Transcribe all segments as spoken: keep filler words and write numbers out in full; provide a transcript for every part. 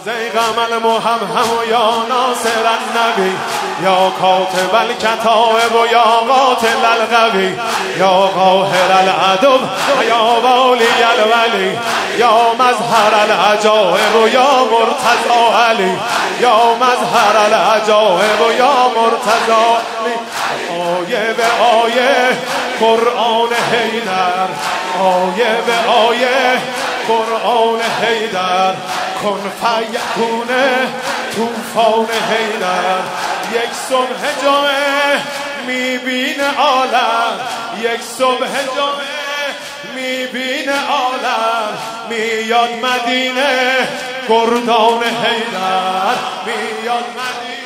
زیغم المهمهم یا ناصر النبی یا کاتب الکتائب و یا قاتل القوی یا قاهر العدو یا والی الولی یا مظهر العجائب و یا مرتضی علی یا مظهر العجائب و یا مرتضی علی. آیه به آیه قرآن حیدر، آیه به آیه قرآن حیدر، کن فیکون طوفان حیدر. یک صبح جمعه میبینه عالم، یک صبح جمعه میبینه عالم، میاد مدینه گردان حیدر، میاد مدینه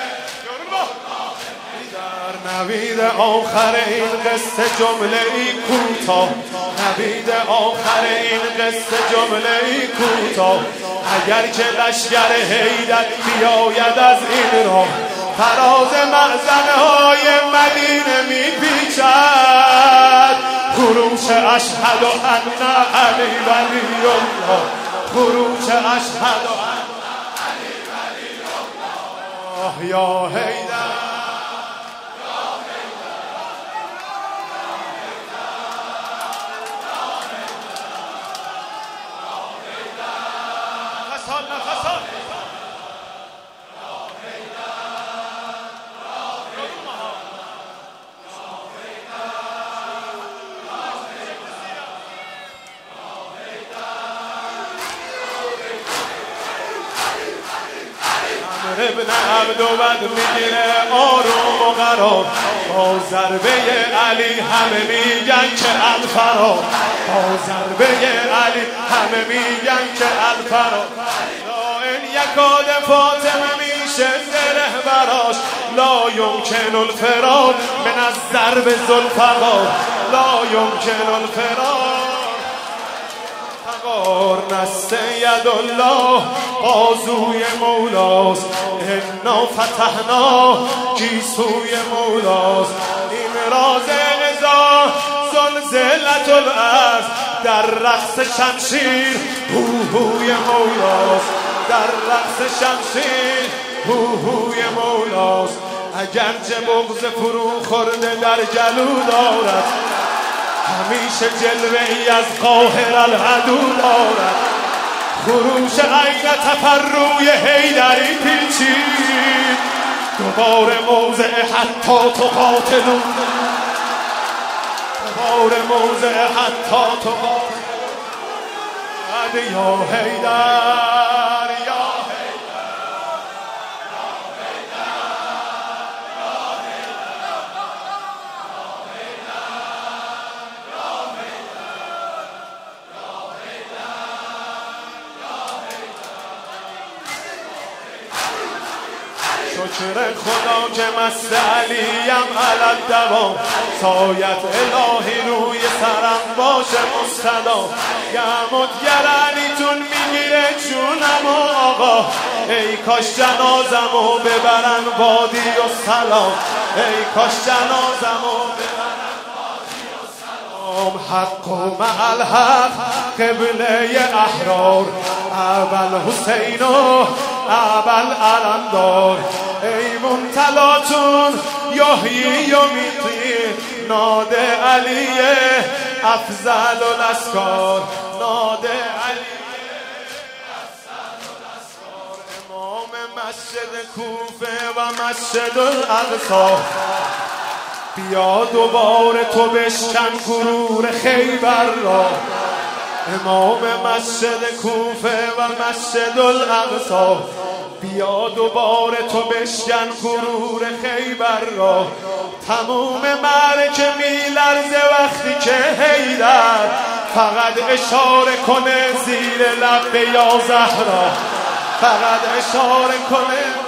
نوید آخر این قصه جمله ای کوتاه، نوید آخر این قصه جمله ای کوتاه. اگر که لشکر حیدر بیاید از این راه، فراز معزنه های مدینه میپیچد. خروش اشهد ان علی ولی الله، خروش اشهد ان علی ولی الله. یا حیدر ابن عبدود میگیره آروم و قرار، با ضربه علی همه میگن که الفرار، با ضربه علی همه میگن که الفرار. لا این یکاد فاطمه میشه زره براش، لا یمکن الفرار من از ضرب ذوالفقار، لا یمکن الفرار. نسته ید الله بازوی مولاست، انا فتحنا گیسوی مولاست. این راز قضا زلزلت الارض، در رقص شمشیر هوهوی مولاست، در رقص شمشیر هوهوی مولاست. اگرچه بغض فرو خورده در گلو دارد، همیشه جلوه ای از قاهر العدو دارد. خروش عین تفروی حیدری پیچید، دوباره موضع حتی تو قاتلون، دوباره موضع حتی تو قاتلون. یا حیدر یا شکر خدا که مست علیم علت دوام، سایت الهی روی سرم باشه مستدام. گمت گرانیتون میگیره جونم و آقا، ای کاش جنازمو ببرن وادی و سلام، ای کاش جنازمو ببرن وادی و سلام. حق و مع الحق قبله احرار، اول حسین و اول علمدار. ای منتلاتون یحیی و میتین، ناده علی افضل الاسکار، ناده علی افضل الاسکار. امام مسجد کوفه و مسجد الاقصی، بیا دوباره تو بشکن غرور خیبر را. امام مسجد کوفه و مسجد الاقصی، بیا دوباره تو بشکن غرور خیبر را. تموم معرکه میلرزه وقتی که حیدر فقط اشاره کنه زیر لب یا زهرا، فقط اشاره کنه